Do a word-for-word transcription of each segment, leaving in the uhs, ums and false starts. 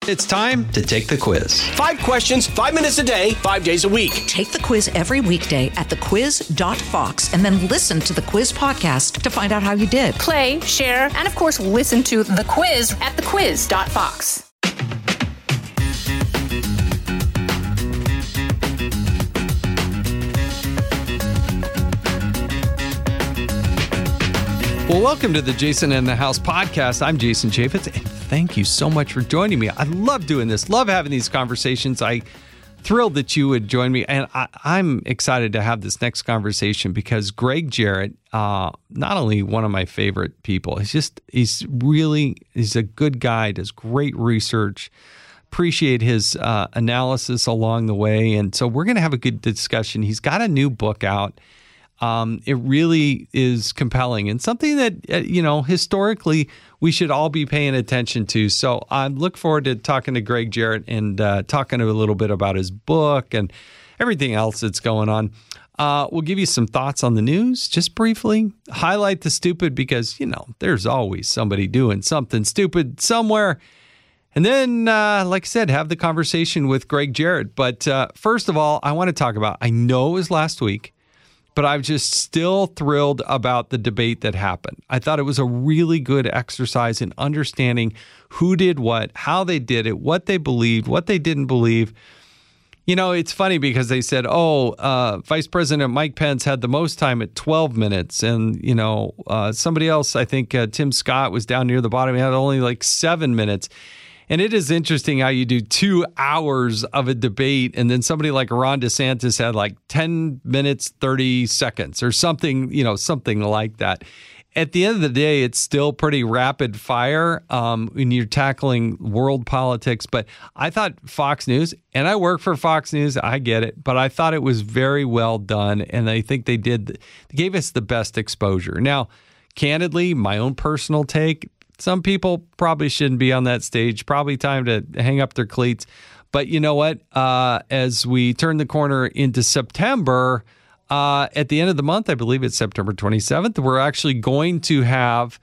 It's time to take the quiz. Five questions, five minutes a day, five days a week. Take the quiz every weekday at the quiz dot fox and then listen to the quiz podcast to find out how you did. Play, share, and of course, listen to the quiz at the quiz dot fox. Well, welcome to the Jason in the House podcast. I'm Jason Chaffetz, and thank you so much for joining me. I love doing this, love having these conversations. I thrilled that you would join me, and I, I'm excited to have this next conversation because Gregg Jarrett, uh, not only one of my favorite people, he's just, he's really, he's a good guy, does great research, appreciate his uh, analysis along the way, and so we're going to have a good discussion. He's got a new book out. Um, it really is compelling and something that, uh, you know, historically we should all be paying attention to. So I look forward to talking to Gregg Jarrett and uh, talking a little bit about his book and everything else that's going on. Uh, we'll give you some thoughts on the news, just briefly. Highlight the stupid because, you know, there's always somebody doing something stupid somewhere. And then, uh, like I said, have the conversation with Gregg Jarrett. But uh, first of all, I want to talk about, I know it was last week, but I'm just still thrilled about the debate that happened. I thought it was a really good exercise in understanding who did what, how they did it, what they believed, what they didn't believe. You know, it's funny because they said, oh, uh, Vice President Mike Pence had the most time at twelve minutes. And, you know, uh, somebody else, I think uh, Tim Scott was down near the bottom. He had only like seven minutes. And it is interesting how you do two hours of a debate and then somebody like Ron DeSantis had like ten minutes, thirty seconds or something, you know, something like that. At the end of the day, it's still pretty rapid fire um, when you're tackling world politics. But I thought Fox News, and I work for Fox News, I get it, but I thought it was very well done. And I think they did, they gave us the best exposure. Now, candidly, my own personal take, some people probably shouldn't be on that stage. Probably time to hang up their cleats. But you know what? Uh, as we turn the corner into September, uh, at the end of the month, I believe it's September twenty-seventh, we're actually going to have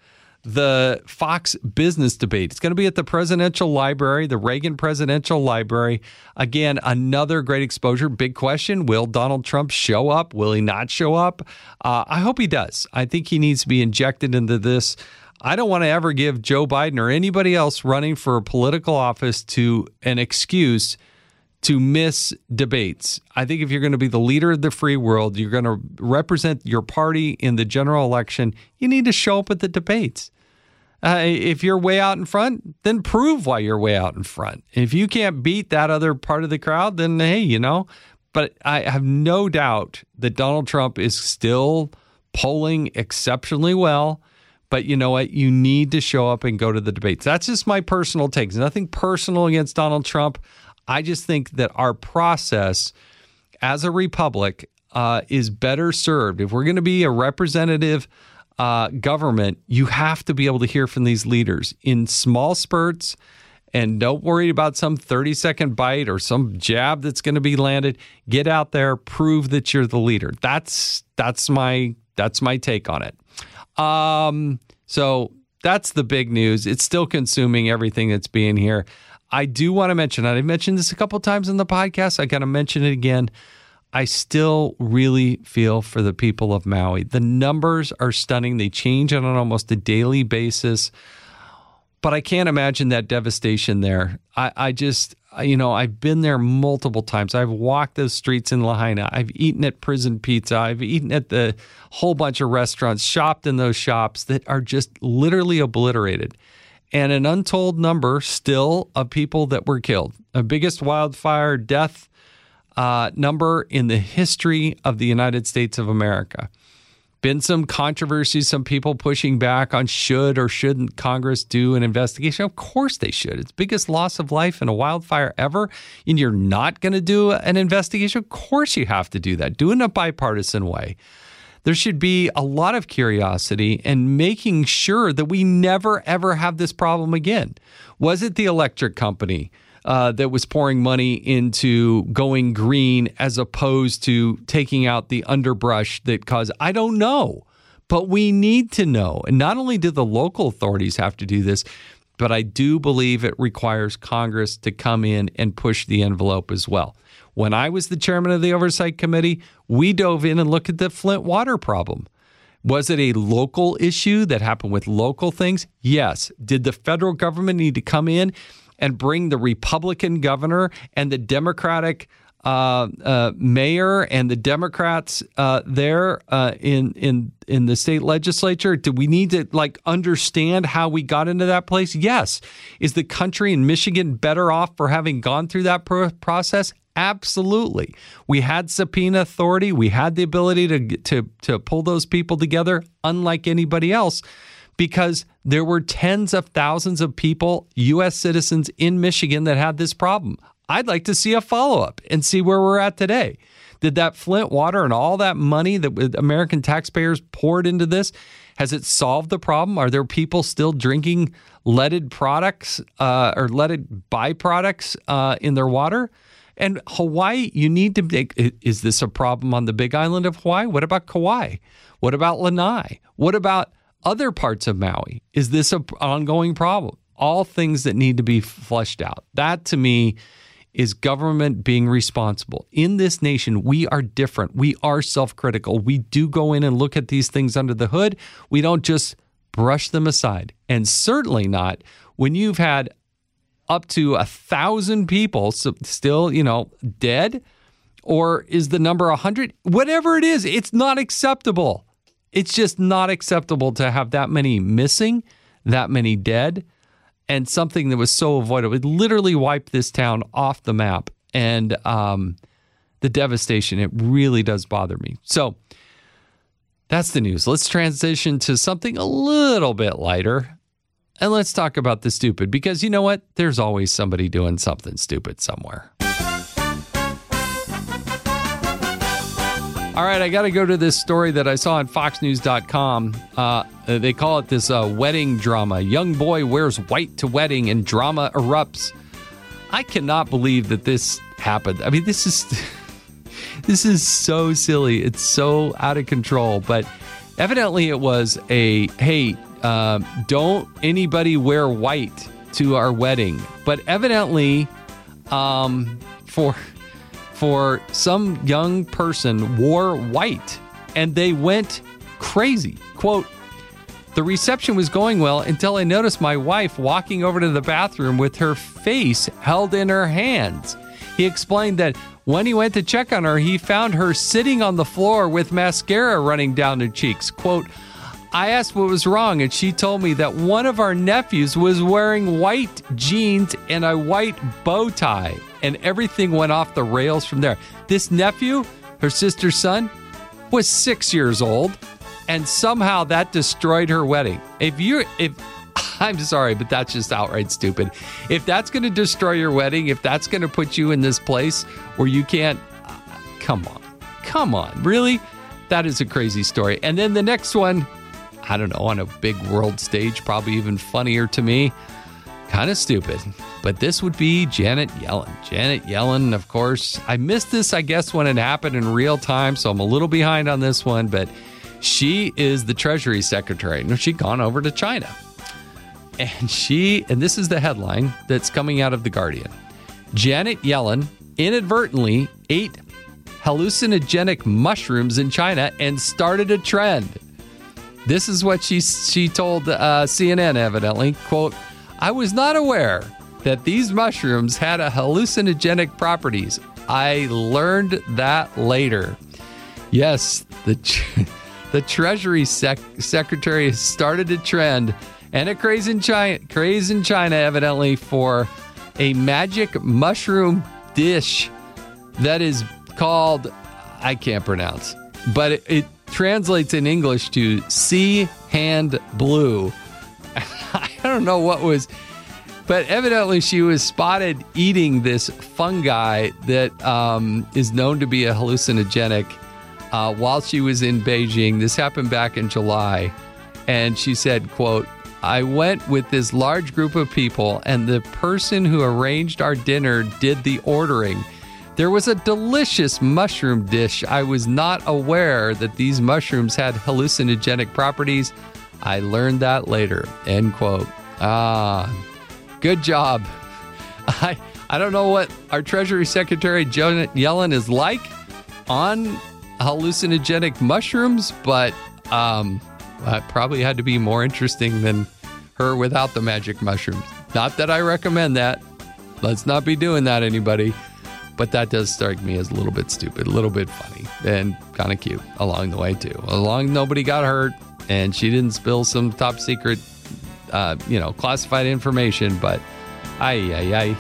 the Fox Business Debate. It's going to be at the Presidential Library, the Reagan Presidential Library. Again, another great exposure. Big question, will Donald Trump show up? Will he not show up? Uh, I hope he does. I think he needs to be injected into this. I don't want to ever give Joe Biden or anybody else running for a political office to an excuse to miss debates. I think if you're going to be the leader of the free world, you're going to represent your party in the general election, you need to show up at the debates. Uh, if you're way out in front, then prove why you're way out in front. If you can't beat that other part of the crowd, then hey, you know. But I have no doubt that Donald Trump is still polling exceptionally well. But you know what? You need to show up and go to the debates. That's just my personal take. There's nothing personal against Donald Trump. I just think that our process as a republic uh, is better served. If we're going to be a representative uh, government, you have to be able to hear from these leaders in small spurts. And don't worry about some thirty-second bite or some jab that's going to be landed. Get out there, prove that you're the leader. That's that's my that's my take on it. Um, so that's the big news. It's still consuming everything that's being here. I do want to mention, and I mentioned this a couple of times in the podcast. I got to mention it again. I still really feel for the people of Maui. The numbers are stunning. They change on an almost a daily basis, but I can't imagine that devastation there. I, I just, you know, I've been there multiple times. I've walked those streets in Lahaina. I've eaten at Prison Pizza. I've eaten at the whole bunch of restaurants, shopped in those shops that are just literally obliterated. And an untold number still of people that were killed. The biggest wildfire death uh, number in the history of the United States of America. Been some controversy, some people pushing back on should or shouldn't Congress do an investigation. Of course they should. It's the biggest loss of life in a wildfire ever, and you're not going to do an investigation? Of course you have to do that. Do it in a bipartisan way. There should be a lot of curiosity and making sure that we never, ever have this problem again. Was it the electric company uh, that was pouring money into going green as opposed to taking out the underbrush that caused? I don't know, but we need to know. And not only do the local authorities have to do this, but I do believe it requires Congress to come in and push the envelope as well. When I was the chairman of the Oversight Committee, we dove in and looked at the Flint water problem. Was it a local issue that happened with local things? Yes. Did the federal government need to come in and bring the Republican governor and the Democratic uh, uh, mayor and the Democrats uh, there uh, in in in the state legislature? Do we need to like understand how we got into that place? Yes. Is the country in Michigan better off for having gone through that pro- process? Absolutely. We had subpoena authority. We had the ability to to to pull those people together, unlike anybody else, because there were tens of thousands of people, U S citizens in Michigan, that had this problem. I'd like to see a follow-up and see where we're at today. Did that Flint water and all that money that American taxpayers poured into this, has it solved the problem? Are there people still drinking leaded products uh, or leaded byproducts uh, in their water? And Hawaii, you need to make, is this a problem on the Big Island of Hawaii? What about Kauai? What about Lanai? What about other parts of Maui? Is this an ongoing problem? All things that need to be fleshed out. That, to me, is government being responsible. In this nation, we are different. We are self-critical. We do go in and look at these things under the hood. We don't just brush them aside. And certainly not when you've had up to a thousand people still, you know, dead, or is the number a hundred? Whatever it is, it's not acceptable. It's just not acceptable to have that many missing, that many dead, and something that was so avoidable. It literally wiped this town off the map, and um, the devastation, it really does bother me. So that's the news. Let's transition to something a little bit lighter. And let's talk about the stupid, because you know what? There's always somebody doing something stupid somewhere. All right, I got to go to this story that I saw on fox news dot com. Uh, they call it this uh, wedding drama. Young boy wears white to wedding and drama erupts. I cannot believe that this happened. I mean, this is this is so silly. It's so out of control. But evidently it was a, hey, Uh, don't anybody wear white to our wedding. But evidently, um, for for some young person wore white, and they went crazy. Quote, the reception was going well until I noticed my wife walking over to the bathroom with her face held in her hands. He explained that when he went to check on her, he found her sitting on the floor with mascara running down her cheeks. Quote, I asked what was wrong, and she told me that one of our nephews was wearing white jeans and a white bow tie, and everything went off the rails from there. This nephew, her sister's son, was six years old, and somehow that destroyed her wedding. If you, if I'm sorry, but that's just outright stupid. If that's going to destroy your wedding, if that's going to put you in this place where you can't, uh, come on, come on, really? That is a crazy story. And then the next one, I don't know, on a big world stage, probably even funnier to me. Kind of stupid. But this would be Janet Yellen. Janet Yellen, of course. I missed this, I guess, when it happened in real time, so I'm a little behind on this one. But she is the Treasury Secretary. No, she'd gone over to China. And she, and this is the headline that's coming out of The Guardian. Janet Yellen inadvertently ate hallucinogenic mushrooms in China and started a trend. This is what she she told uh, C N N, evidently. Quote, I was not aware that these mushrooms had a hallucinogenic properties. I learned that later. Yes, the the Treasury sec- Secretary started a trend and a craze in China, craze in China, evidently, for a magic mushroom dish that is called, I can't pronounce, but it, it translates in English to sea hand blue. I don't know what was, but evidently she was spotted eating this fungi that um, is known to be a hallucinogenic uh, while she was in Beijing. This happened back in July. And she said, quote, I went with this large group of people, and the person who arranged our dinner did the ordering. There was a delicious mushroom dish. I was not aware that these mushrooms had hallucinogenic properties. I learned that later. End quote. Ah, Good job. I I don't know what our Treasury Secretary Janet Yellen is like on hallucinogenic mushrooms, but um, it probably had to be more interesting than her without the magic mushrooms. Not that I recommend that. Let's not be doing that, anybody. But that does strike me as a little bit stupid, a little bit funny, and kind of cute along the way, too. Along, nobody got hurt, and she didn't spill some top secret, uh, you know, classified information, but ay, ay, ay.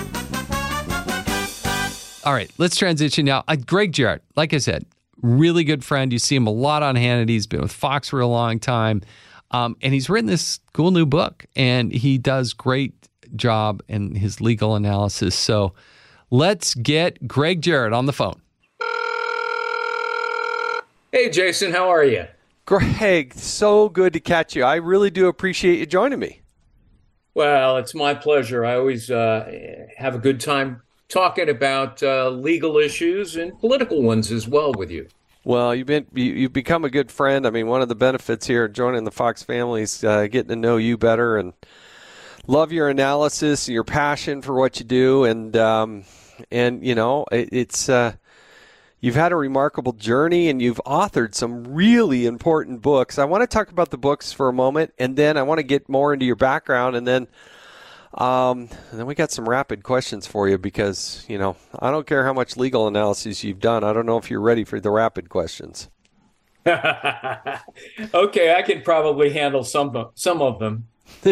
All right, let's transition now. Uh, Greg Jarrett, like I said, really good friend. You see him a lot on Hannity. He's been with Fox for a long time, um, and he's written this cool new book, and he does great job in his legal analysis. So let's get Greg Jarrett on the phone. Hey, Jason, how are you? Greg, so good to catch you. I really do appreciate you joining me. Well, it's my pleasure. I always uh, have a good time talking about uh, legal issues and political ones as well with you. Well, you've been you, you've become a good friend. I mean, one of the benefits here joining the Fox family is uh, getting to know you better, and love your analysis, your passion for what you do, and um, and you know it, it's uh, you've had a remarkable journey, and you've authored some really important books. I want to talk about the books for a moment, and then I want to get more into your background, and then um, and then we got some rapid questions for you because you know I don't care how much legal analysis you've done. I don't know if you're ready for the rapid questions. Okay, I can probably handle some some of them.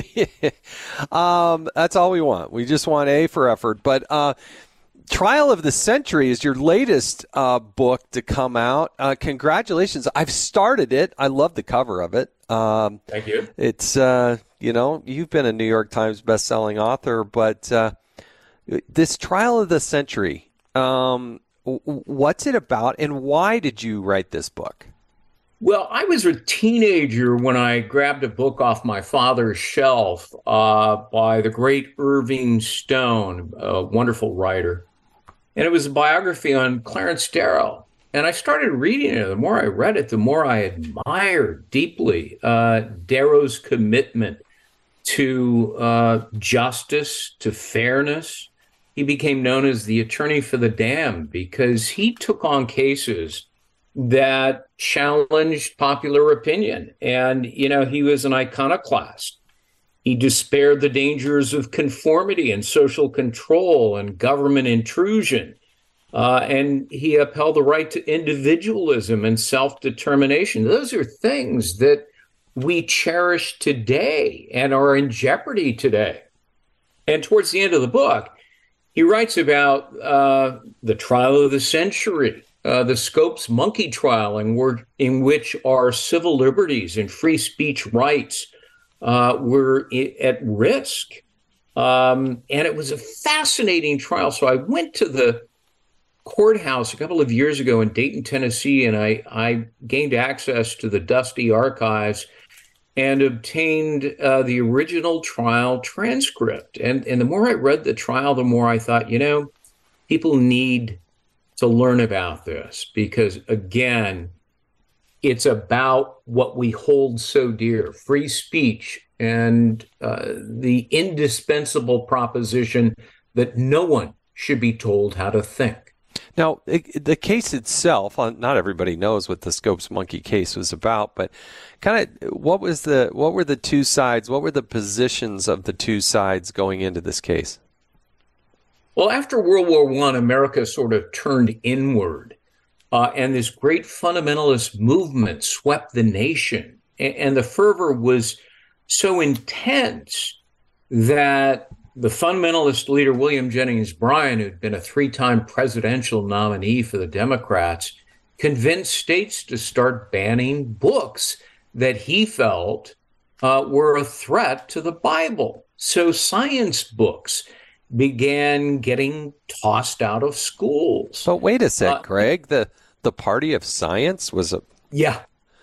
um, that's all we want. We just want A for effort. But uh, Trial of the Century is your latest uh, book to come out. Uh, congratulations. I've started it. I love the cover of it. Um, Thank you. It's, uh, you know, you've been a New York Times bestselling author, but uh, this Trial of the Century, um, what's it about and why did you write this book? Well, I was a teenager when I grabbed a book off my father's shelf uh, by the great Irving Stone, a wonderful writer. And it was a biography on Clarence Darrow. And I started reading it. The more I read it, the more I admired deeply uh, Darrow's commitment to uh, justice, to fairness. He became known as the attorney for the damned because he took on cases that challenged popular opinion. And, you know, he was an iconoclast. He despaired the dangers of conformity and social control and government intrusion. Uh, and he upheld the right to individualism and self-determination. Those are things that we cherish today and are in jeopardy today. And towards the end of the book, he writes about uh, the trial of the century, Uh, the Scopes monkey trial, in, were, in which our civil liberties and free speech rights uh, were I- at risk. Um, and it was a fascinating trial. So I went to the courthouse a couple of years ago in Dayton, Tennessee, and I, I gained access to the dusty archives and obtained uh, the original trial transcript. And, and the more I read the trial, the more I thought, you know, people need to learn about this because, again, it's about what we hold so dear, free speech and uh, the indispensable proposition that no one should be told how to think. Now, it, the case itself, not everybody knows what the Scopes monkey case was about, but kind of what was the what were the two sides, what were the positions of the two sides going into this case? Well, after World War One, America sort of turned inward, uh, and this great fundamentalist movement swept the nation. And, and the fervor was so intense that the fundamentalist leader, William Jennings Bryan, who'd been a three-time presidential nominee for the Democrats, convinced states to start banning books that he felt uh, were a threat to the Bible. So science books began getting tossed out of schools. But wait a sec, uh, Greg. The the party of science was a... Yeah,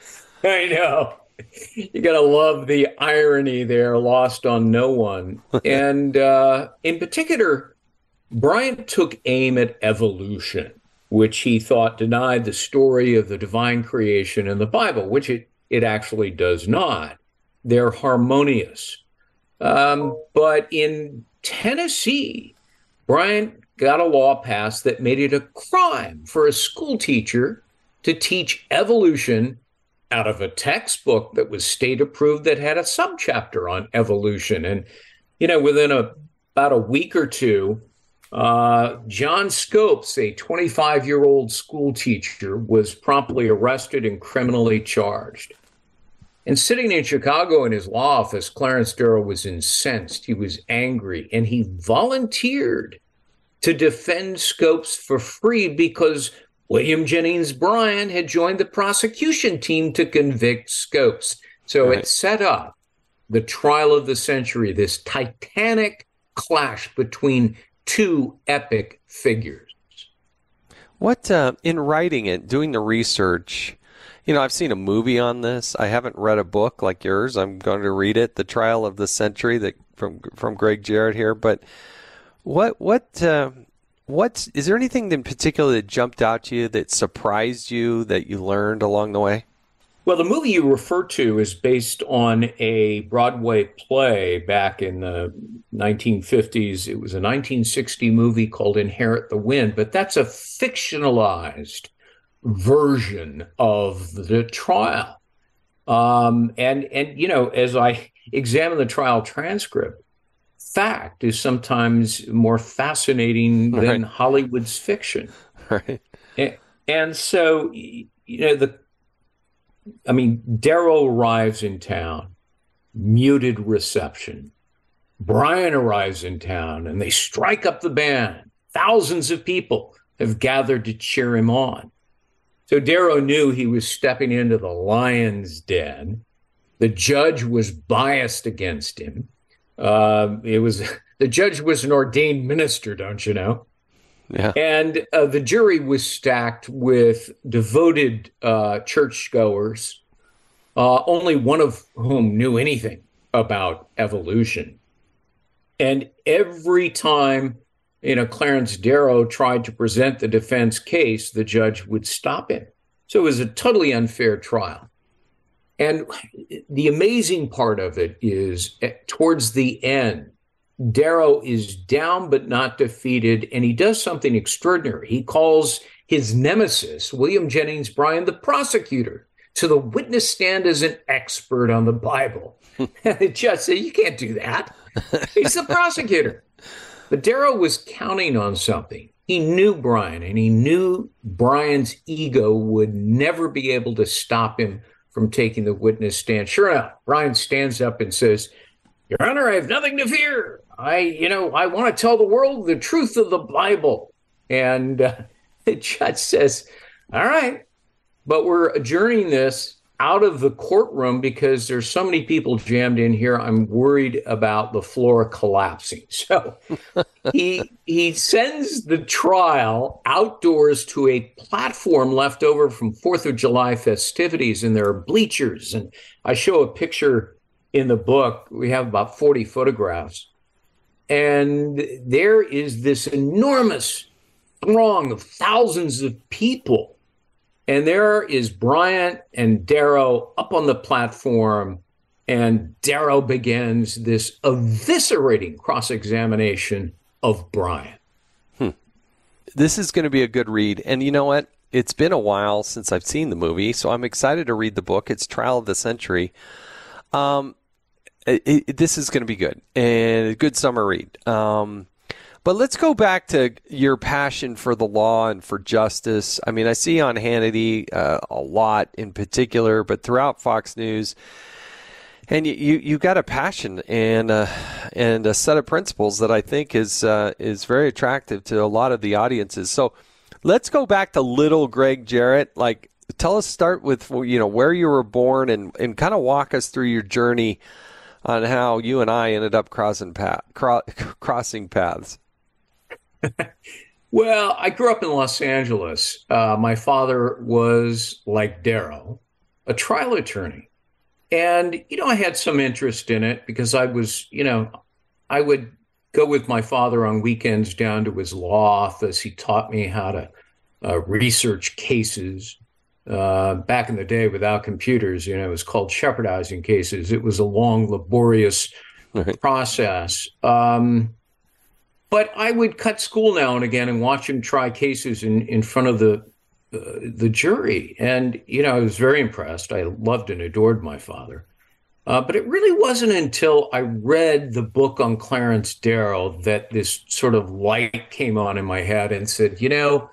I know. You got to love the irony there, lost on no one. And uh, in particular, Bryant took aim at evolution, which he thought denied the story of the divine creation in the Bible, which it, it actually does not. They're harmonious. Um, but in Tennessee, Bryant got a law passed that made it a crime for a school teacher to teach evolution out of a textbook that was state approved that had a subchapter on evolution. And, you know, within a, about a week or two, uh, John Scopes, a twenty-five-year-old school teacher, was promptly arrested and criminally charged. And sitting in Chicago in his law office, Clarence Darrow was incensed. He was angry, and he volunteered to defend Scopes for free because William Jennings Bryan had joined the prosecution team to convict Scopes. So right. It set up the trial of the century, this titanic clash between two epic figures. What, uh, in writing it, doing the research, you know, I've seen a movie on this. I haven't read a book like yours. I'm going to read it, The Trial of the Century, that from from Greg Jarrett here. But what what uh, what is there anything in particular that jumped out to you, that surprised you, that you learned along the way? Well, the movie you refer to is based on a Broadway play back in the nineteen fifties. It was a nineteen sixty movie called Inherit the Wind, but that's a fictionalized version of the trial. Um, and, and, you know, as I examine the trial transcript, fact is sometimes more fascinating than right. Hollywood's fiction. Right. And, and so, you know, the, I mean, Darrow arrives in town, muted reception. Bryan arrives in town and they strike up the band. Thousands of people have gathered to cheer him on. So Darrow knew he was stepping into the lion's den. The judge was biased against him. Uh, it was the judge was an ordained minister, don't you know? Yeah. And uh, the jury was stacked with devoted uh, churchgoers, uh, only one of whom knew anything about evolution. And every time, you know, Clarence Darrow tried to present the defense case, the judge would stop him. So it was a totally unfair trial. And the amazing part of it is, at, towards the end, Darrow is down but not defeated, and he does something extraordinary. He calls his nemesis, William Jennings Bryan, the prosecutor, to the witness stand as an expert on the Bible. And the judge said, you can't do that. He's the prosecutor. But Darrow was counting on something. He knew Bryan, and he knew Bryan's ego would never be able to stop him from taking the witness stand. Sure enough, Bryan stands up and says, Your Honor, I have nothing to fear. I, you know, I want to tell the world the truth of the Bible. And uh, the judge says, all right, but we're adjourning this out of the courtroom because there's so many people jammed in here. I'm worried about the floor collapsing. So he he sends the trial outdoors to a platform left over from Fourth of July festivities, and there are bleachers. And I show a picture in the book. We have about forty photographs. And there is this enormous throng of thousands of people. And there is Bryan and Darrow up on the platform, and Darrow begins this eviscerating cross-examination of Bryan. Hmm. This is going to be a good read. And you know what? It's been a while since I've seen the movie, so I'm excited to read the book. It's Trial of the Century. Um, it, it, this is going to be good, and a good summer read. Um, but let's go back to your passion for the law and for justice. I mean, I see on Hannity uh, a lot in particular, but throughout Fox News, and you you, you got a passion and uh, and a set of principles that I think is uh, is very attractive to a lot of the audiences. So let's go back to little Greg Jarrett. Like, tell us, start with you know where you were born and and kind of walk us through your journey on how you and I ended up crossing path, cro- crossing paths. Well, I grew up in Los Angeles. Uh, my father was, like Darrow, a trial attorney. And, you know, I had some interest in it because I was, you know, I would go with my father on weekends down to his law office. He taught me how to uh, research cases. Uh, back in the day without computers, you know, it was called shepherdizing cases. It was a long, laborious right. process. Um, but I would cut school now and again and watch him try cases in, in front of the uh, the jury. And, you know, I was very impressed. I loved and adored my father. Uh, but it really wasn't until I read the book on Clarence Darrow that this sort of light came on in my head and said, you know,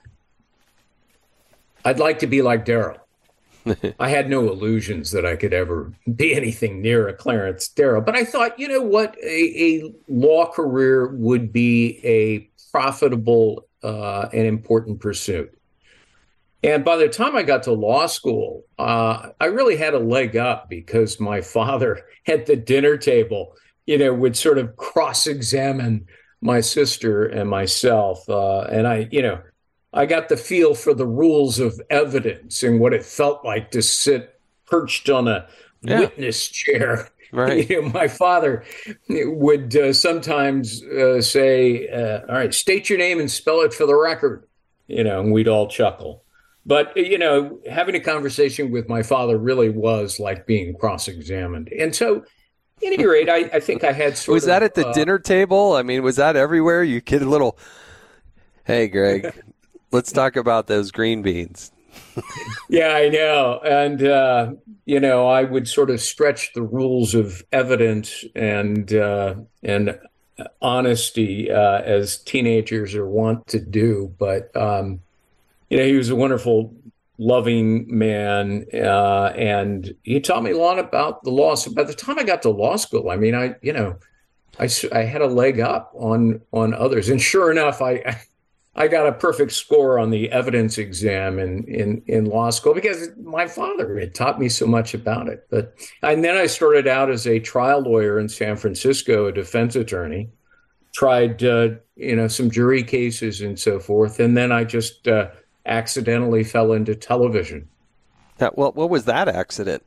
I'd like to be like Darrow. I had no illusions that I could ever be anything near a Clarence Darrow. But I thought, you know what, a, a law career would be a profitable uh, and important pursuit. And by the time I got to law school, uh, I really had a leg up because my father at the dinner table, you know, would sort of cross-examine my sister and myself. Uh, and I, you know, I got the feel for the rules of evidence and what it felt like to sit perched on a yeah. witness chair. Right. You know, my father would uh, sometimes uh, say, uh, all right, state your name and spell it for the record, you know, and we'd all chuckle. But, you know, having a conversation with my father really was like being cross-examined. And so, at any rate, I, I think I had sort was of... Was that at the uh, dinner table? I mean, was that everywhere? You get a little, hey, Greg, let's talk about those green beans. Yeah, I know. And, uh, you know, I would sort of stretch the rules of evidence and uh, and honesty uh, as teenagers are wont to do. But, um, you know, he was a wonderful, loving man. Uh, and he taught me a lot about the law. So by the time I got to law school, I mean, I, you know, I, I had a leg up on on others. And sure enough, I I got a perfect score on the evidence exam in, in, in law school because my father had taught me so much about it. But and then I started out as a trial lawyer in San Francisco, a defense attorney, tried uh, you know some jury cases and so forth, and then I just uh, accidentally fell into television. That, well, what was that accident?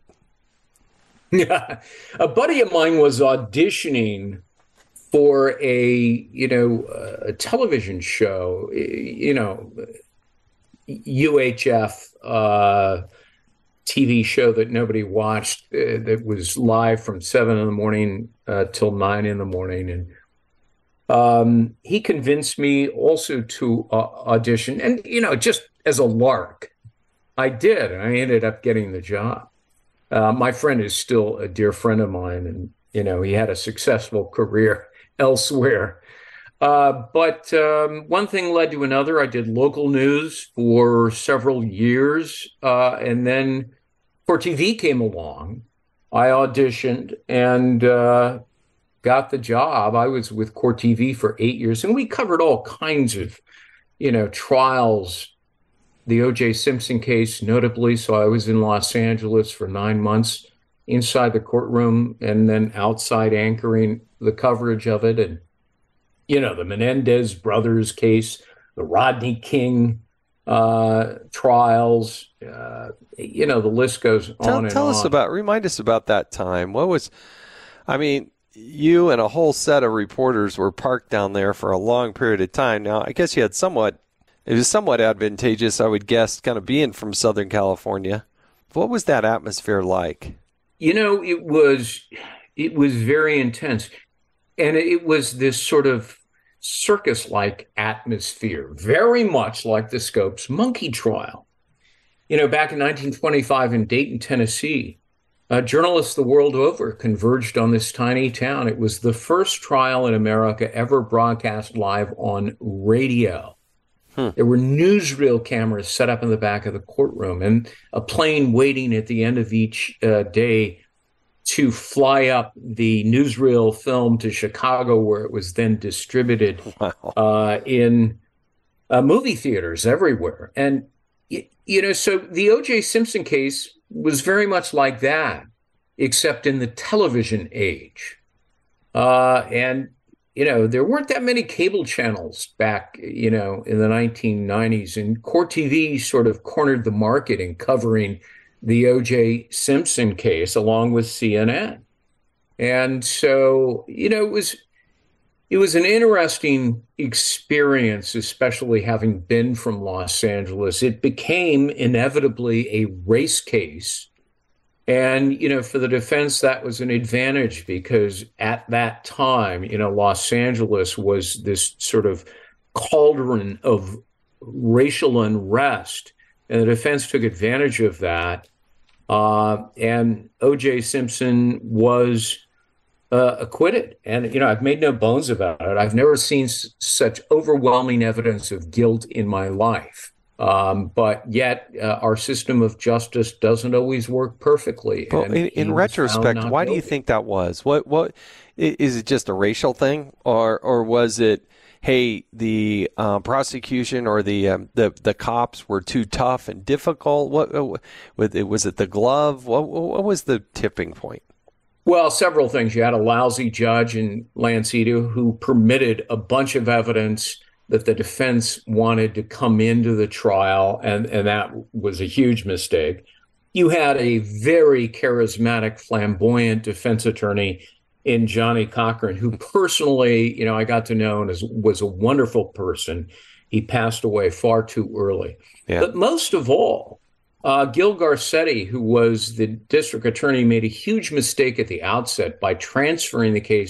Yeah, a buddy of mine was auditioning for a, you know, a television show, you know, U H F uh, T V show that nobody watched, uh, that was live from seven in the morning uh, till nine in the morning. And um, he convinced me also to uh, audition. And, you know, just as a lark, I did. And I ended up getting the job. Uh, my friend is still a dear friend of mine. And, you know, he had a successful career elsewhere. Uh, but um, one thing led to another. I did local news for several years. Uh, and then Court T V came along. I auditioned and uh, got the job. I was with Court T V for eight years. And we covered all kinds of, you know, trials, the O J Simpson case, notably. So I was in Los Angeles for nine months inside the courtroom and then outside anchoring the coverage of it. And, you know, the Menendez brothers case, the Rodney King uh, trials, uh, you know, the list goes on tell, and tell on. us about, remind us about that time. What was, I mean, you and a whole set of reporters were parked down there for a long period of time. Now, I guess you had somewhat, it was somewhat advantageous, I would guess, kind of being from Southern California. What was that atmosphere like? You know, it was, it was very intense. And it was this sort of circus-like atmosphere, very much like the Scopes monkey trial. You know, back in nineteen twenty-five in Dayton, Tennessee, uh, journalists the world over converged on this tiny town. It was the first trial in America ever broadcast live on radio. Hmm. There were newsreel cameras set up in the back of the courtroom and a plane waiting at the end of each uh, day to fly up the newsreel film to Chicago, where it was then distributed wow. uh, in uh, movie theaters everywhere. And, you know, so the O J Simpson case was very much like that, except in the television age. Uh, and, you know, there weren't that many cable channels back, you know, in the nineteen nineties. And Court T V sort of cornered the market in covering the O J Simpson case along with C N N. And so, you know, it was it was an interesting experience, especially having been from Los Angeles. It became inevitably a race case And, you know, for the defense, that was an advantage because at that time, you know, Los Angeles was this sort of cauldron of racial unrest. And the defense took advantage of that. Uh, and O J Simpson was uh, acquitted. And, you know, I've made no bones about it. I've never seen s- such overwhelming evidence of guilt in my life. Um, but yet uh, our system of justice doesn't always work perfectly. Well, and in, in retrospect, why do you think that was? What what is it? Just a racial thing, or or was it? Hey, the uh, prosecution or the um, the the cops were too tough and difficult. What, what was it? The glove? What what was the tipping point? Well, several things. You had a lousy judge in Lancito who permitted a bunch of evidence that the defense wanted to come into the trial, and, and that was a huge mistake. You had a very charismatic, flamboyant defense attorney in Johnnie Cochran, who personally, you know, I got to know and was a wonderful person. He passed away far too early. Yeah. But most of all, uh, Gil Garcetti, who was the district attorney, made a huge mistake at the outset by transferring the case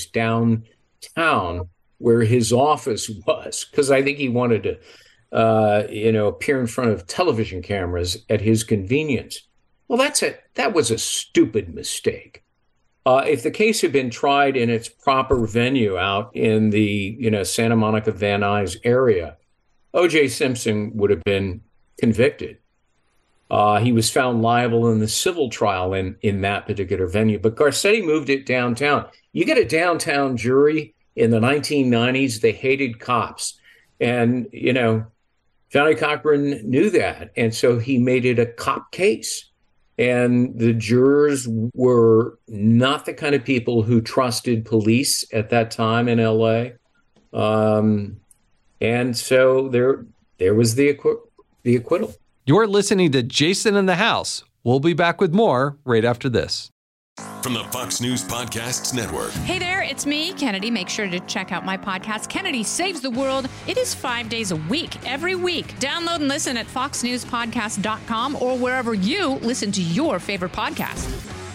downtown where his office was, because I think he wanted to, uh, you know, appear in front of television cameras at his convenience. Well, that's a that was a stupid mistake. Uh, if the case had been tried in its proper venue out in the, you know, Santa Monica, Van Nuys area, O J Simpson would have been convicted. Uh, he was found liable in the civil trial in, in that particular venue. But Garcetti moved it downtown. You get a downtown jury. In the nineteen nineties, they hated cops. And, you know, Johnnie Cochran knew that. And so he made it a cop case. And the jurors were not the kind of people who trusted police at that time in L A. Um, and so there, there was the, acqu- the acquittal. You're listening to Jason in the House. We'll be back with more right after this. From the Fox News Podcasts Network. Hey there, it's me, Kennedy. Make sure to check out my podcast, Kennedy Saves the World. It is five days a week, every week. Download and listen at fox news podcast dot com or wherever you listen to your favorite podcast.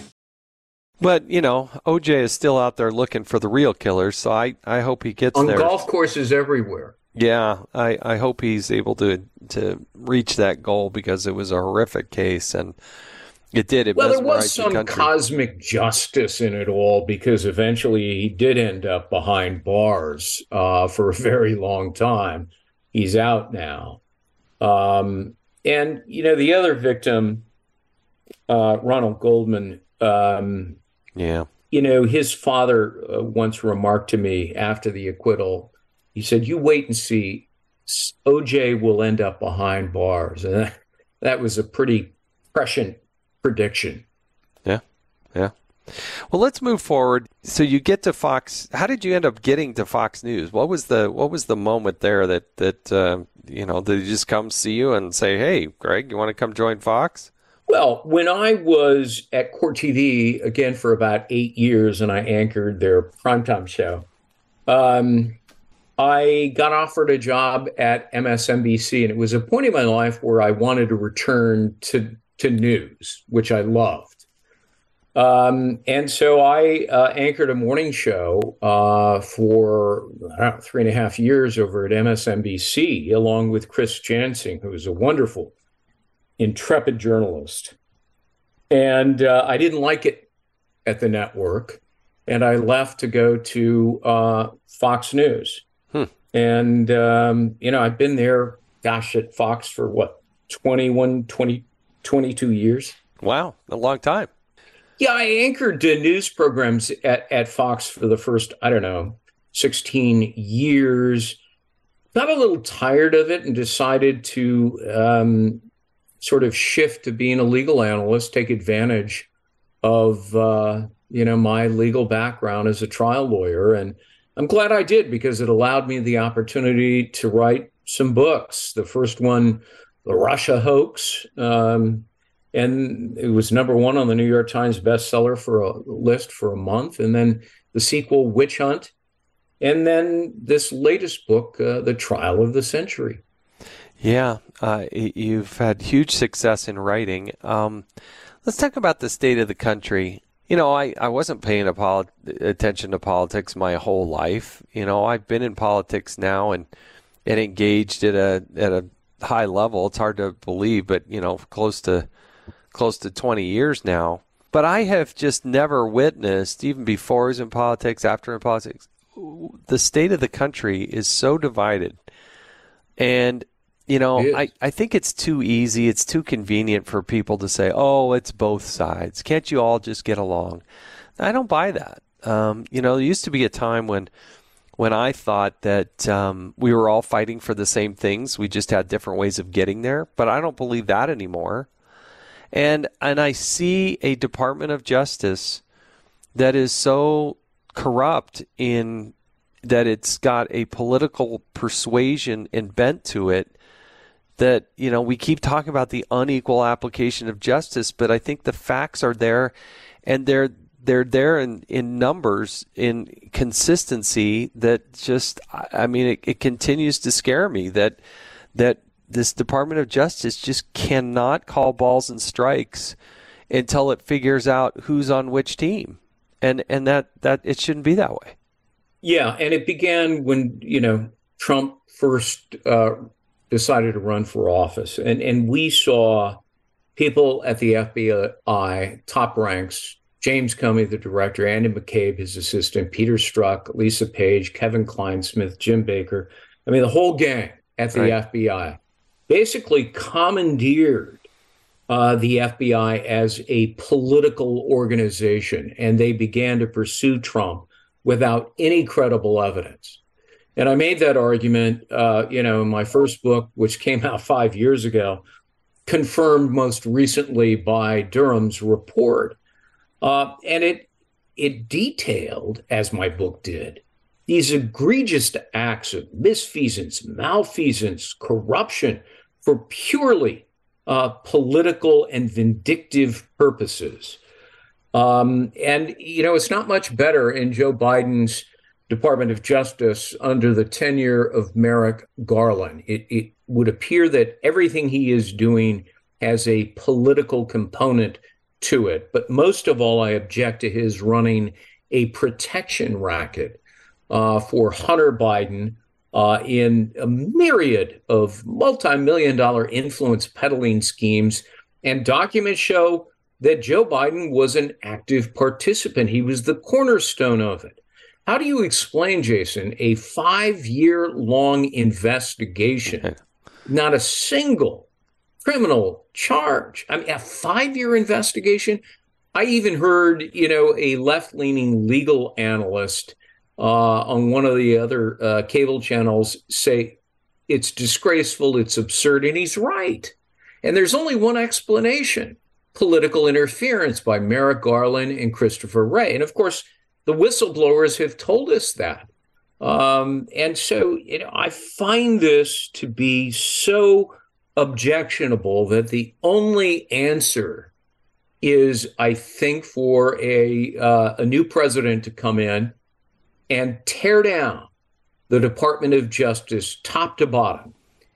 But, you know, O J is still out there looking for the real killers, so I, I hope he gets On there. On golf courses everywhere. Yeah, I, I hope he's able to to reach that goal because it was a horrific case, and it did. It well, there was the some country. cosmic justice in it all because eventually he did end up behind bars uh, for a very long time. He's out now. Um, and, you know, the other victim, uh, Ronald Goldman, um, yeah, you know, his father uh, once remarked to me after the acquittal, he said, you wait and see, O J will end up behind bars. And that, that was a pretty prescient prediction. Yeah, yeah. Well, let's move forward. So you get to Fox. How did you end up getting to Fox News? What was the what was the moment there that that uh, you know? Did he just come see you and say, "Hey, Greg, you want to come join Fox?" Well, when I was at Court T V again for about eight years, and I anchored their primetime show, um, I got offered a job at M S N B C, and it was a point in my life where I wanted to return to to news, which I loved. Um, and so I uh, anchored a morning show uh, for I don't know, three and a half years over at M S N B C, along with Chris Jansing, who was a wonderful, intrepid journalist. And uh, I didn't like it at the network, and I left to go to uh, Fox News. Hmm. And, um, you know, I've been there, gosh, at Fox for what, twenty-one, twenty twenty-two years. Wow, a long time. Yeah, I anchored the news programs at, at Fox for the first, I don't know, sixteen years. Got a little tired of it and decided to um, sort of shift to being a legal analyst, take advantage of, uh, you know, my legal background as a trial lawyer. And I'm glad I did because it allowed me the opportunity to write some books. The first one, The Russia Hoax, um, and it was number one on the New York Times bestseller for a list for a month. And then the sequel, Witch Hunt. And then this latest book, uh, The Trial of the Century. Yeah, uh, you've had huge success in writing. Um, let's talk about the state of the country. You know, I, I wasn't paying a poli- attention to politics my whole life. You know, I've been in politics now and, and engaged at a at a high level. It's hard to believe, but, you know, close to close to twenty years now. But I have just never witnessed, even before I was in politics, after in politics, the state of the country is so divided. And, you know, I, I think it's too easy, it's too convenient for people to say, oh, it's both sides. Can't you all just get along? I don't buy that. Um, you know, there used to be a time when when I thought that um, we were all fighting for the same things. We just had different ways of getting there. But I don't believe that anymore. And and I see a Department of Justice that is so corrupt in that it's got a political persuasion and bent to it that, you know, we keep talking about the unequal application of justice, but I think the facts are there, and they're they're there in, in numbers, in consistency that just, I mean, it, it continues to scare me that that this Department of Justice just cannot call balls and strikes until it figures out who's on which team. And and that, that it shouldn't be that way. Yeah, and it began when, you know, Trump first uh, decided to run for office. And, and we saw people at the F B I, top ranks, James Comey, the director, Andy McCabe, his assistant, Peter Strzok, Lisa Page, Kevin Kleinsmith, Jim Baker. I mean, the whole gang at the right. F B I basically commandeered uh, the F B I as a political organization, and they began to pursue Trump without any credible evidence. And I made that argument, uh, you know, in my first book, which came out five years ago, confirmed most recently by Durham's report. Uh, and it it detailed, as my book did, these egregious acts of misfeasance, malfeasance, corruption for purely uh, political and vindictive purposes. Um, and, you know, it's not much better in Joe Biden's Department of Justice under the tenure of Merrick Garland. It, it would appear that everything he is doing has a political component to it. But most of all, I object to his running a protection racket uh, for Hunter Biden uh, in a myriad of multi-million dollar influence peddling schemes. And documents show that Joe Biden was an active participant. He was the cornerstone of it. How do you explain, Jason, a five-year-long investigation, not a single criminal charge? I mean, a five-year investigation? I even heard, you know, a left-leaning legal analyst uh, on one of the other uh, cable channels say it's disgraceful, it's absurd, and he's right. And there's only one explanation: political interference by Merrick Garland and Christopher Wray. And of course, the whistleblowers have told us that. Um, and so, you know, I find this to be so objectionable that the only answer is, I think, for a uh, a new president to come in and tear down the Department of Justice top to bottom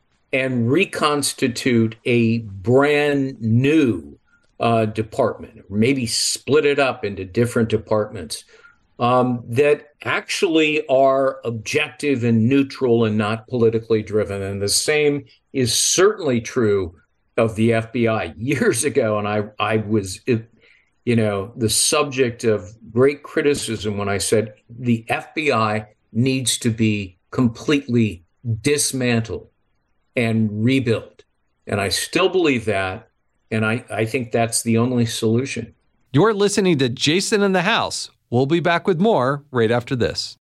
and reconstitute a brand new uh, department, or maybe split it up into different departments um, that actually are objective and neutral and not politically driven. And the same is certainly true of the F B I years ago. And I, I was, you know, the subject of great criticism when I said the F B I needs to be completely dismantled and rebuilt. And I still believe that. And I, I think that's the only solution. You're listening to Jason in the House. We'll be back with more right after this.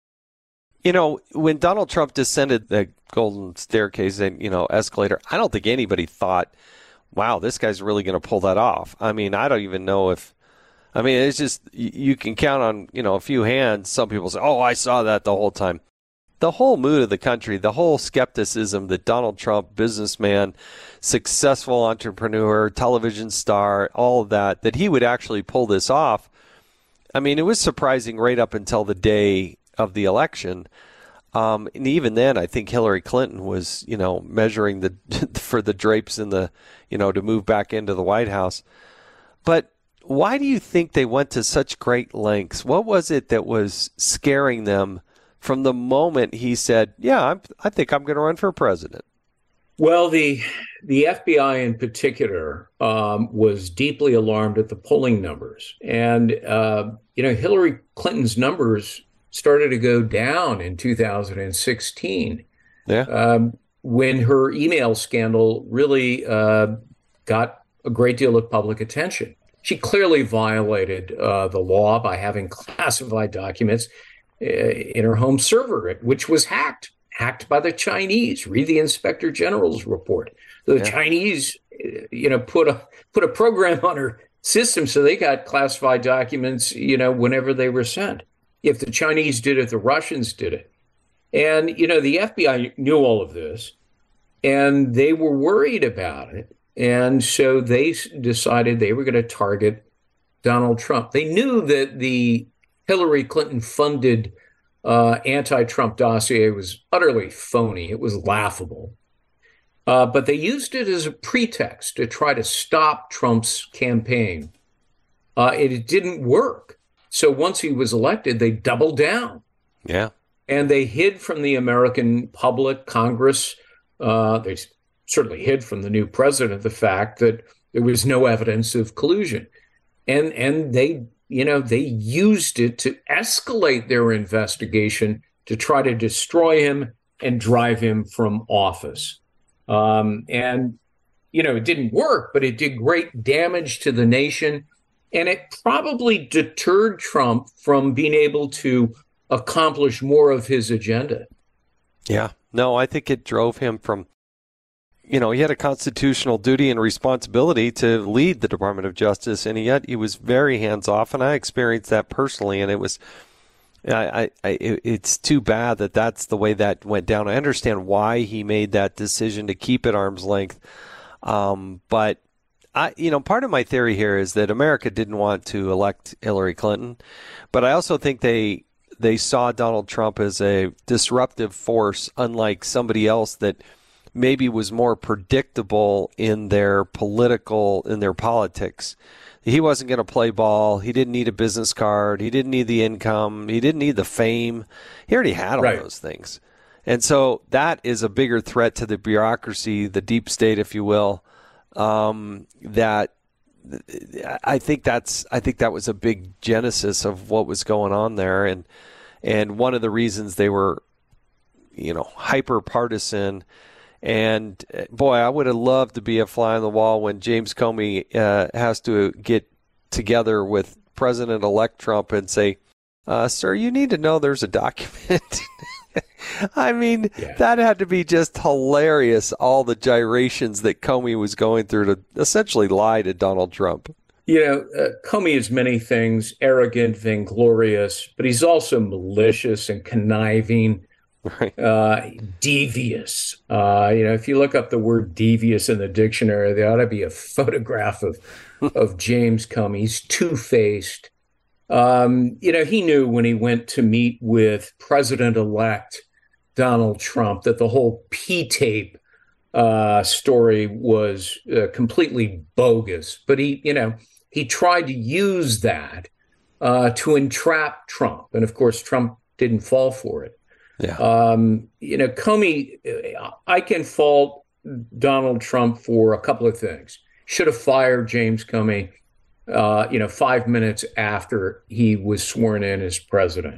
You know, when Donald Trump descended the golden staircase and, you know, escalator, I don't think anybody thought, wow, this guy's really going to pull that off. I mean, I don't even know if, I mean, it's just, you can count on, you know, a few hands. Some people say, oh, I saw that the whole time. The whole mood of the country, the whole skepticism that Donald Trump, businessman, successful entrepreneur, television star, all of that, that he would actually pull this off. I mean, it was surprising right up until the day of the election. Um, and even then, I think Hillary Clinton was, you know, measuring the for the drapes in the, you know, to move back into the White House. But why do you think they went to such great lengths? What was it that was scaring them from the moment he said, yeah, I'm, I think I'm going to run for president? Well, the the F B I in particular um, was deeply alarmed at the polling numbers. And, uh, you know, Hillary Clinton's numbers started to go down in two thousand sixteen yeah. um, when her email scandal really uh, got a great deal of public attention. She clearly violated uh, the law by having classified documents uh, in her home server, which was hacked. hacked by the Chinese. Read the Inspector General's report. The yeah. Chinese, you know, put a put a program on her system so they got classified documents, you know, whenever they were sent. If the Chinese did it, the Russians did it. And, you know, the F B I knew all of this, and they were worried about it. And so they decided they were going to target Donald Trump. They knew that the Hillary Clinton funded Uh, anti-Trump dossier was utterly phony. It was laughable. Uh, but they used it as a pretext to try to stop Trump's campaign. Uh, it, it didn't work. So once he was elected, they doubled down. Yeah. And they hid from the American public, Congress. Uh, they certainly hid from the new president the fact that there was no evidence of collusion. And, and they You know, they used it to escalate their investigation to try to destroy him and drive him from office. Um, and, you know, it didn't work, but it did great damage to the nation. And it probably deterred Trump from being able to accomplish more of his agenda. Yeah, no, I think it drove him from, you know, he had a constitutional duty and responsibility to lead the Department of Justice, and yet he was very hands-off, and I experienced that personally, and it was, I, I, it's too bad that that's the way that went down. I understand why he made that decision to keep at arm's length, um, but, I, you know, part of my theory here is that America didn't want to elect Hillary Clinton, but I also think they they saw Donald Trump as a disruptive force, unlike somebody else that maybe was more predictable in their political, in their politics. He wasn't going to play ball. He didn't need a business card. He didn't need the income. He didn't need the fame. He already had all right. those things. And so that is a bigger threat to the bureaucracy, the deep state, if you will, um, that I think that's, I think that was a big genesis of what was going on there. And, and one of the reasons they were, you know, hyper partisan. And boy, I would have loved to be a fly on the wall when James Comey uh, has to get together with President-elect Trump and say, uh, sir, you need to know there's a document. I mean, yeah. that had to be just hilarious, all the gyrations that Comey was going through to essentially lie to Donald Trump. You know, uh, Comey is many things, arrogant, vainglorious, but he's also malicious and conniving. Right. Uh, devious. Uh, you know, if you look up the word devious in the dictionary, there ought to be a photograph of of James Comey. He's two-faced. Um, you know, he knew when he went to meet with President-elect Donald Trump that the whole P-tape uh, story was uh, completely bogus. But he, you know, he tried to use that uh, to entrap Trump. And of course, Trump didn't fall for it. Yeah. Um, you know, Comey, I can fault Donald Trump for a couple of things. Should have fired James Comey, uh, you know, five minutes after he was sworn in as president.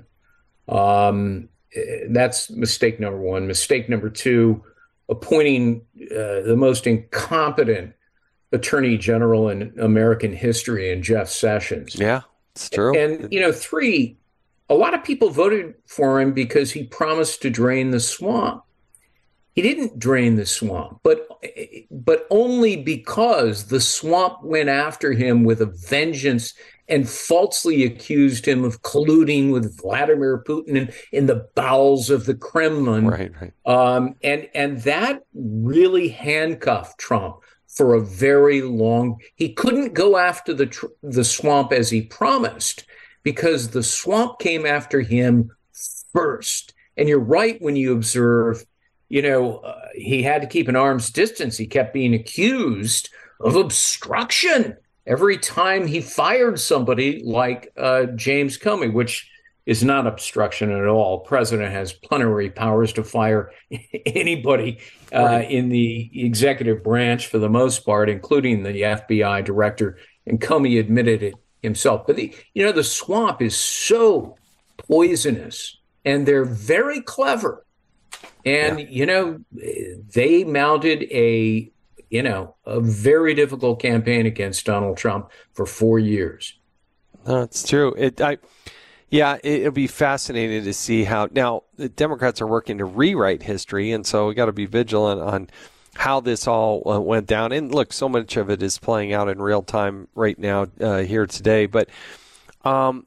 Um, that's mistake number one. Mistake number two, appointing uh, the most incompetent attorney general in American history in Jeff Sessions. Yeah, it's true. And, you know, three, a lot of people voted for him because he promised to drain the swamp. He didn't drain the swamp, but but only because the swamp went after him with a vengeance and falsely accused him of colluding with Vladimir Putin in, in the bowels of the Kremlin. Right, right. Um, and, and that really handcuffed Trump for a very long. He couldn't go after the the swamp as he promised, because the swamp came after him first. And you're right when you observe, you know, uh, he had to keep an arm's distance. He kept being accused of obstruction every time he fired somebody like uh, James Comey, which is not obstruction at all. The president has plenary powers to fire anybody uh, right. in the executive branch for the most part, including the F B I director. And Comey admitted it himself. But, the, you know, the swamp is so poisonous, and they're very clever. And, yeah. you know, they mounted a, you know, a very difficult campaign against Donald Trump for four years. No, it's true. It, I, yeah, it'll be fascinating to see how now the Democrats are working to rewrite history. And so we got to be vigilant on how this all uh, went down. And look, so much of it is playing out in real time right now uh, here today. But um,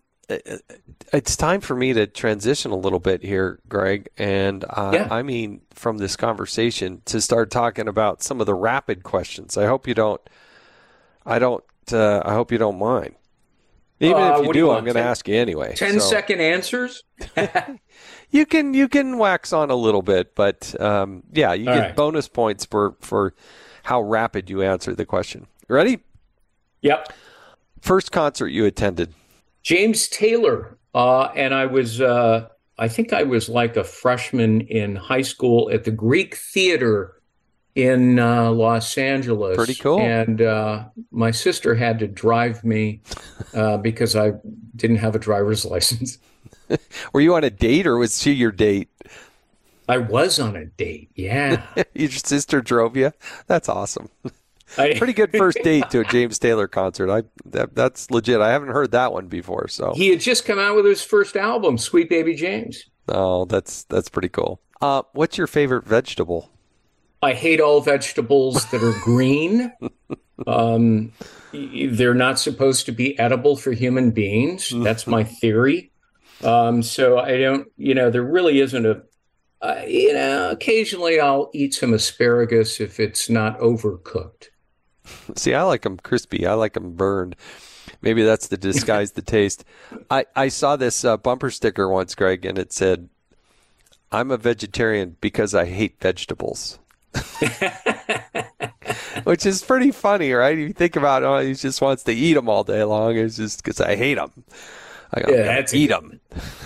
it's time for me to transition a little bit here, Greg. And uh, yeah. I mean, from this conversation to start talking about some of the rapid questions. I hope you don't, I don't, uh, I hope you don't mind. Even uh, if you do, you I'm going to ask you anyway. Ten so. second answers? You can you can wax on a little bit, but um, yeah, you All get right. bonus points for, for how rapid you answer the question. Ready? Yep. First concert you attended? James Taylor. Uh, and I was, uh, I think I was like a freshman in high school at the Greek Theater in uh, Los Angeles. Pretty cool. And uh, my sister had to drive me uh, because I didn't have a driver's license. Were you on a date, or was she your date? I was on a date, yeah. Your sister drove you? That's awesome. I, Pretty good first date to a James Taylor concert. I that, That's legit. I haven't heard that one before. So he had just come out with his first album, Sweet Baby James. Oh, that's that's pretty cool. Uh, what's your favorite vegetable? I hate all vegetables that are green. um, they're not supposed to be edible for human beings. That's my theory. Um, so I don't, you know, there really isn't a, uh, you know, occasionally I'll eat some asparagus if it's not overcooked. See, I like them crispy. I like them burned. Maybe that's to disguise the taste. I, I saw this uh, bumper sticker once, Greg, and it said, "I'm a vegetarian because I hate vegetables." Which is pretty funny, right? If you think about it, oh, he just wants to eat them all day long. It's just because I hate them. I gotta, yeah, gotta that's eat them.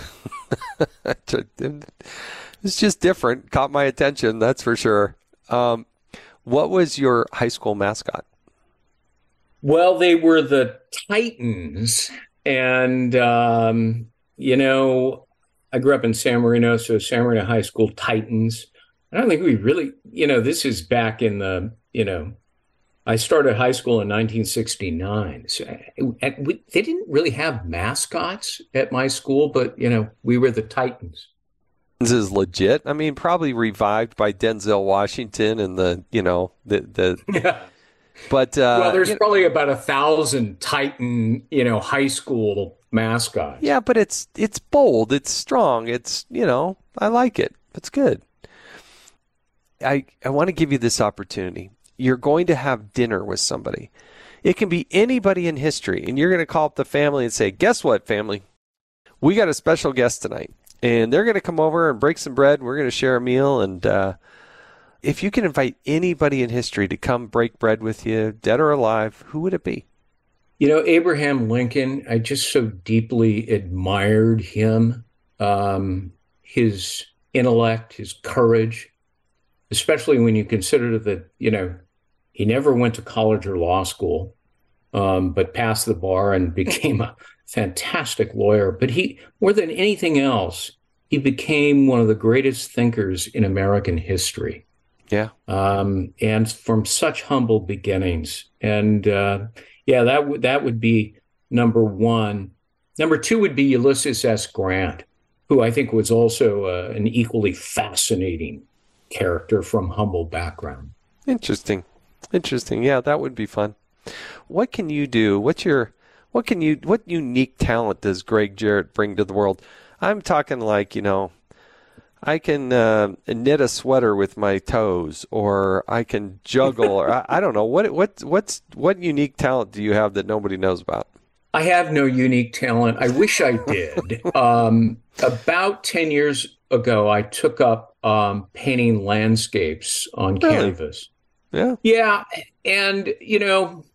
It's just different. Caught my attention, that's for sure. Um, what was your high school mascot? Well, they were the Titans. And, um, you know, I grew up in San Marino, so San Marino High School Titans. I don't think we really, you know, this is back in the, you know, I started high school in nineteen sixty-nine. So at, we, they didn't really have mascots at my school, but, you know, we were the Titans. This is legit. I mean, probably revived by Denzel Washington and the, you know, the, the, yeah. But, uh, well, there's you know, probably about a thousand Titan, you know, high school mascots. Yeah, but it's, it's bold. It's strong. It's, you know, I like it. It's good. I, I want to give you this opportunity. You're going to have dinner with somebody. It can be anybody in history, and you're going to call up the family and say, guess what, family? We got a special guest tonight, and they're going to come over and break some bread. We're going to share a meal, and uh, if you can invite anybody in history to come break bread with you, dead or alive, who would it be? You know, Abraham Lincoln, I just so deeply admired him, um, his intellect, his courage, especially when you consider that, you know, he never went to college or law school, um, but passed the bar and became a fantastic lawyer. But he, more than anything else, he became one of the greatest thinkers in American history. Yeah. Um, and from such humble beginnings. And uh, yeah, that, w- that would be number one. Number two would be Ulysses S. Grant, who I think was also uh, an equally fascinating character from humble background. Interesting. Interesting. Yeah, that would be fun. What can you do? What's your, what can you, what unique talent does Greg Jarrett bring to the world? I'm talking like, you know, I can uh, knit a sweater with my toes, or I can juggle, or I, I don't know. What, what, what's, what unique talent do you have that nobody knows about? I have no unique talent. I wish I did. um, about ten years ago, I took up um, painting landscapes on Really? canvas. Yeah. Yeah. And, you know,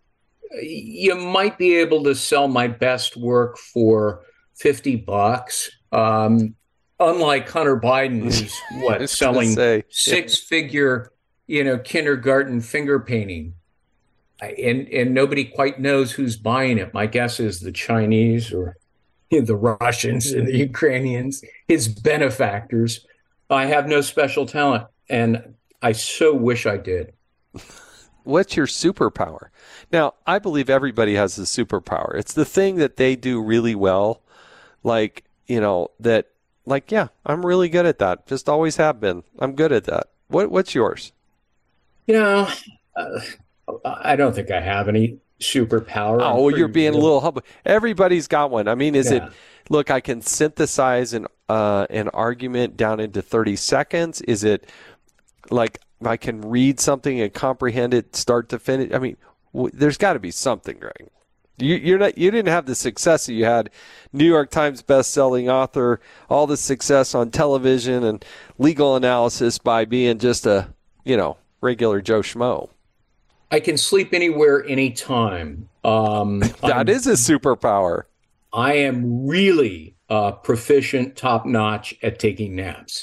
you might be able to sell my best work for fifty bucks. Um, unlike Hunter Biden, who's what selling say, six figure, you know, kindergarten finger painting. And and nobody quite knows who's buying it. My guess is the Chinese or you know, the Russians and the Ukrainians, his benefactors. I have no special talent, and I so wish I did. What's your superpower? Now, I believe everybody has a superpower. It's the thing that they do really well. Like, you know, that, like, yeah, I'm really good at that. Just always have been. I'm good at that. What What's yours? You know, uh, I don't think I have any superpower. Oh, you're being good. A little humble. Everybody's got one. I mean, is yeah. it, look, I can synthesize an, uh, an argument down into thirty seconds. Is it like I can read something and comprehend it start to finish? I mean, w- there's got to be something, Greg. You, you're not. You didn't have the success that you had. New York Times best-selling author, all the success on television and legal analysis by being just a, you know, regular Joe Schmo. I can sleep anywhere, anytime. Um, that I'm, is a superpower. I am really uh, proficient, top-notch at taking naps.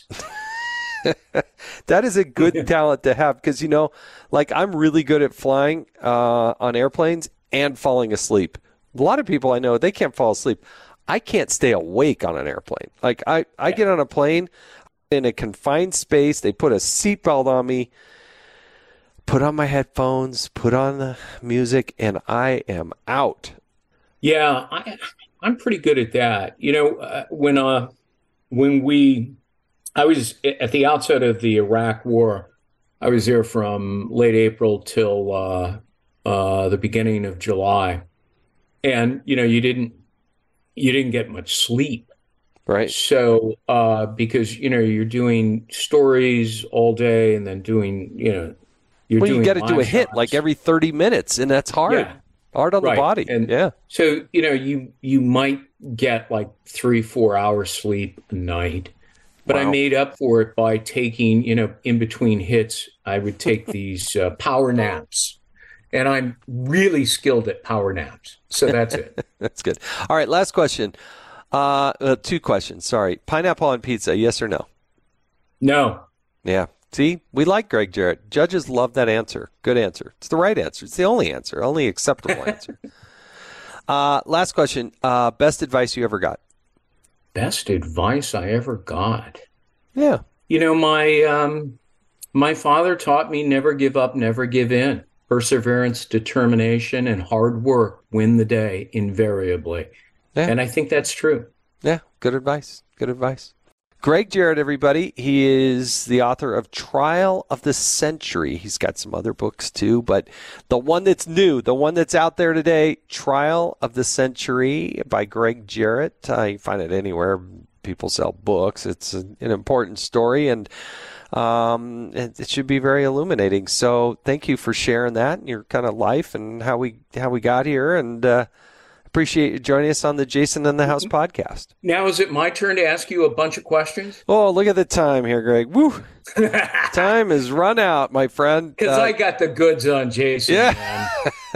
That is a good talent to have because, you know, like I'm really good at flying uh, on airplanes and falling asleep. A lot of people I know, they can't fall asleep. I can't stay awake on an airplane. Like I, I yeah. get on a plane in a confined space. They put a seatbelt on me, put on my headphones, put on the music, and I am out. Yeah, I, I'm pretty good at that. You know, uh, when uh, when we, I was at the outset of the Iraq War. I was there from late April till uh, uh, the beginning of July, and you know, you didn't you didn't get much sleep, right? So uh, because you know you're doing stories all day, and then doing you know. You're well, you got to do a shots. hit like every thirty minutes, and that's hard. Yeah. Hard on right. the body. And yeah. So, you know, you you might get like three, four hours sleep a night. But wow. I made up for it by taking, you know, in between hits, I would take these uh, power naps. And I'm really skilled at power naps. So that's it. That's good. All right, last question. Uh, uh, two questions, sorry. Pineapple on pizza, yes or no? No. Yeah. See, we like Greg Jarrett. Judges love that answer. Good answer. It's the right answer. It's the only answer, only acceptable answer. Uh, last question. Uh, best advice you ever got? Best advice I ever got? Yeah. You know, my um, my father taught me never give up, never give in. Perseverance, determination, and hard work win the day invariably. Yeah. And I think that's true. Yeah, good advice. Good advice. Greg Jarrett, everybody. He is the author of Trial of the Century. He's got some other books, too. But the one that's new, the one that's out there today, Trial of the Century by Greg Jarrett. Uh, you find it anywhere people sell books. It's an, an important story, and um, it, it should be very illuminating. So thank you for sharing that and your kind of life and how we how we got here. And uh appreciate you joining us on the Jason in the House podcast. Now, is it my turn to ask you a bunch of questions? Oh, look at the time here, Greg. Woo! Time is run out, my friend. Because uh, I got the goods on Jason. Yeah.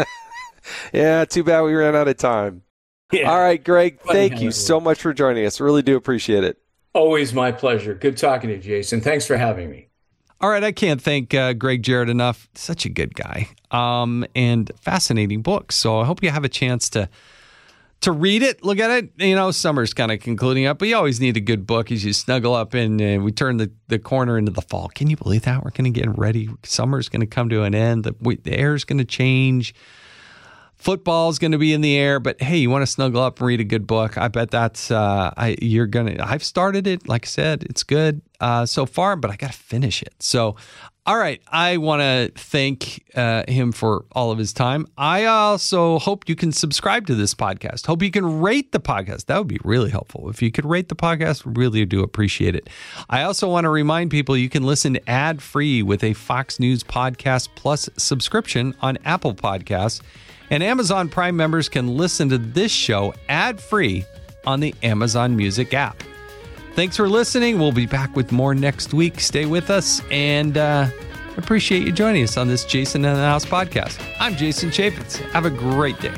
Yeah, too bad we ran out of time. Yeah. All right, Greg, thank you so much for joining us. Really do appreciate it. Always my pleasure. Good talking to you, Jason. Thanks for having me. All right, I can't thank uh, Greg Jarrett enough. Such a good guy, um, and fascinating books. So I hope you have a chance to to read it, look at it. You know, summer's kind of concluding up, but you always need a good book as you snuggle up and uh, we turn the, the corner into the fall. Can you believe that? We're going to get ready. Summer's going to come to an end. The, we, the air's going to change. Football's going to be in the air, but hey, you want to snuggle up and read a good book? I bet that's uh, I you're gonna. I've started it. Like I said, it's good uh, so far, but I got to finish it. So, all right, I want to thank uh, him for all of his time. I also hope you can subscribe to this podcast. Hope you can rate the podcast. That would be really helpful. If you could rate the podcast, really do appreciate it. I also want to remind people you can listen ad free with a Fox News Podcast Plus subscription on Apple Podcasts. And Amazon Prime members can listen to this show ad-free on the Amazon Music app. Thanks for listening. We'll be back with more next week. Stay with us, and uh, Appreciate you joining us on this Jason in the House podcast. I'm Jason Chaffetz. Have a great day.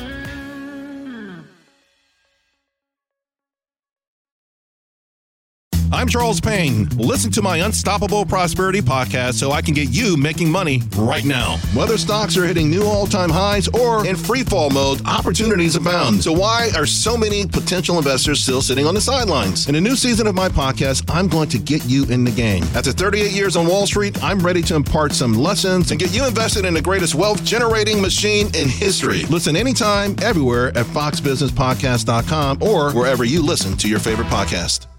I'm Charles Payne. Listen to my Unstoppable Prosperity podcast so I can get you making money right now. Whether stocks are hitting new all-time highs or in free fall mode, opportunities abound. So why are so many potential investors still sitting on the sidelines? In a new season of my podcast, I'm going to get you in the game. After thirty-eight years on Wall Street, I'm ready to impart some lessons and get you invested in the greatest wealth-generating machine in history. Listen anytime, everywhere at fox business podcast dot com or wherever you listen to your favorite podcast.